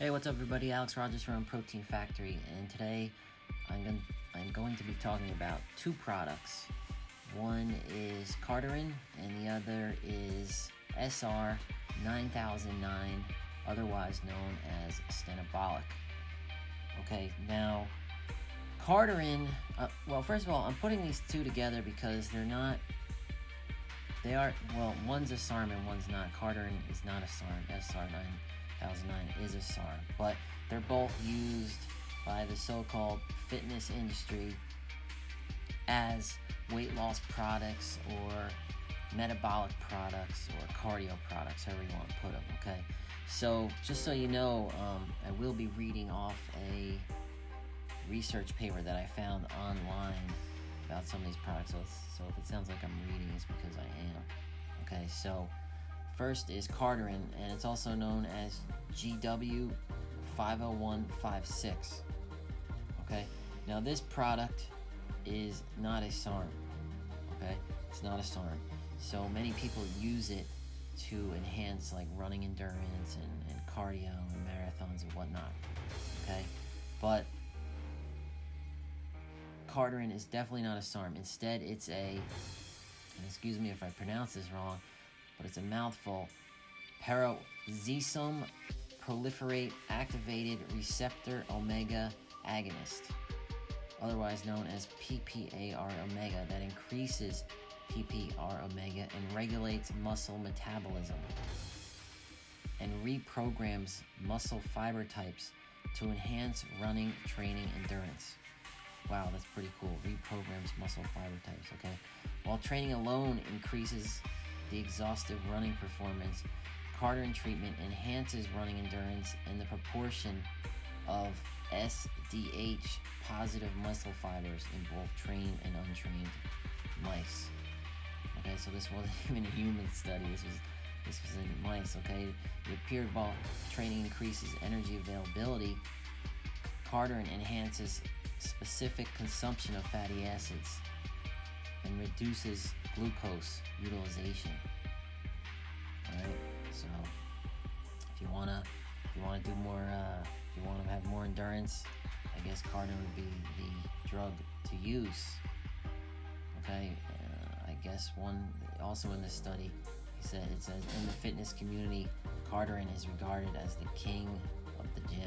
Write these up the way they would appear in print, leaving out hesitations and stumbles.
Hey, what's up everybody? Alex Rogers from Protein Factory, and today I'm going to be talking about two products. One is Cardarine and the other is SR9009, otherwise known as Stenabolic. Okay, now Cardarine, well, first of all, I'm putting these two together because one's a SARM and one's not. Cardarine is not a SARM. SR9009 is a SARM, but they're both used by the so-called fitness industry as weight loss products or metabolic products or cardio products, however you want to put them, okay? So, just so you know, I will be reading off a research paper that I found online about some of these products, so if it sounds like I'm reading, it's because I am. Okay, so first is Cardarine, and it's also known as GW50156. Okay, now this product is not a SARM. Okay, it's not a SARM. So many people use it to enhance like running endurance and cardio and marathons and whatnot. Okay, but Cardarine is definitely not a SARM. Instead, it's and excuse me if I pronounce this wrong, but it's a mouthful, Peroxisome Proliferate Activated Receptor Omega Agonist, otherwise known as PPAR Omega, that increases PPAR Omega and regulates muscle metabolism and reprograms muscle fiber types to enhance running training endurance. Wow, that's pretty cool. Reprograms muscle fiber types, okay? While training alone increases the exhaustive running performance, Cardarine treatment enhances running endurance and the proportion of SDH positive muscle fibers in both trained and untrained mice. Okay, so this wasn't even a human study. This was in mice, okay? It appeared while training increases energy availability, Cardarine enhances specific consumption of fatty acids and reduces glucose utilization. Alright, so if you wanna do more, if you wanna have more endurance, I guess Cardarine would be the drug to use. Okay, I guess also in this study, it says in the fitness community, Cardarine is regarded as the king of the gym.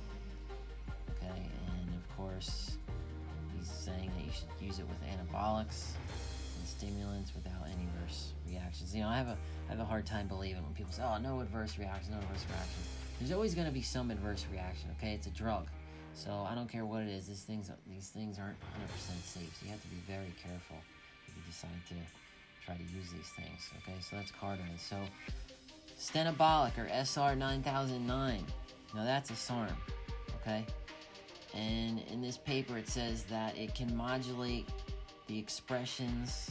Okay, and of course, he's saying that you should use it with anabolics and stimulants without any adverse reactions. You know, I have a hard time believing when people say, "Oh, no adverse reactions, no adverse reactions." There's always going to be some adverse reaction. Okay, it's a drug, so I don't care what it is. These things aren't 100% safe. So you have to be very careful if you decide to try to use these things. Okay, so that's Cardarine. So Stenabolic, or SR9009. Now that's a SARM. Okay. And in this paper it says that it can modulate the expressions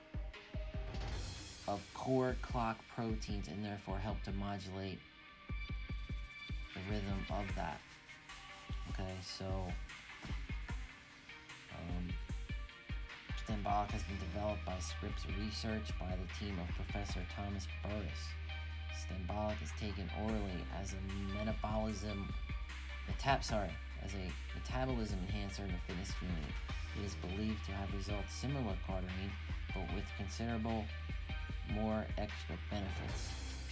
of core clock proteins and therefore help to modulate the rhythm of that. Okay, so Stenabolic has been developed by Scripps Research by the team of Professor Thomas Burris. Stenabolic is taken orally as a metabolism enhancer in the fitness community. It is believed to have results similar to Cardarine, but with considerable more extra benefits.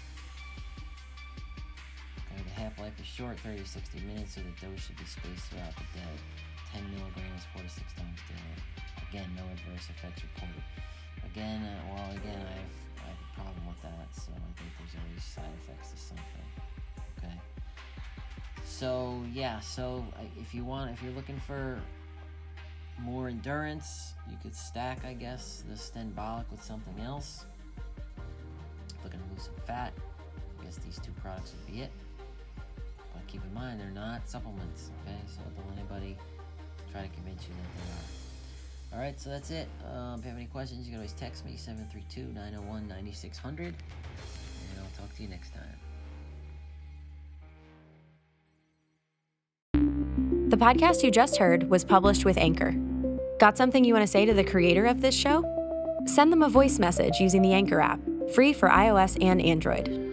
Okay, the half-life is short, 30 to 60 minutes, so the dose should be spaced throughout the day. 10 milligrams 4 to 6 times daily. Again, no adverse effects reported. Again, I have a problem with that, so I think there's always side effects to something. Okay. So yeah, if you're looking for more endurance, you could stack, I guess, the Stenabolic with something else. Looking to lose some fat, I guess these two products would be it. But keep in mind, they're not supplements, okay? So don't let anybody try to convince you that they are. Alright, so that's it. If you have any questions, you can always text me, 732-901-9600, and I'll talk to you next time. The podcast you just heard was published with Anchor. Got something you want to say to the creator of this show? Send them a voice message using the Anchor app, free for iOS and Android.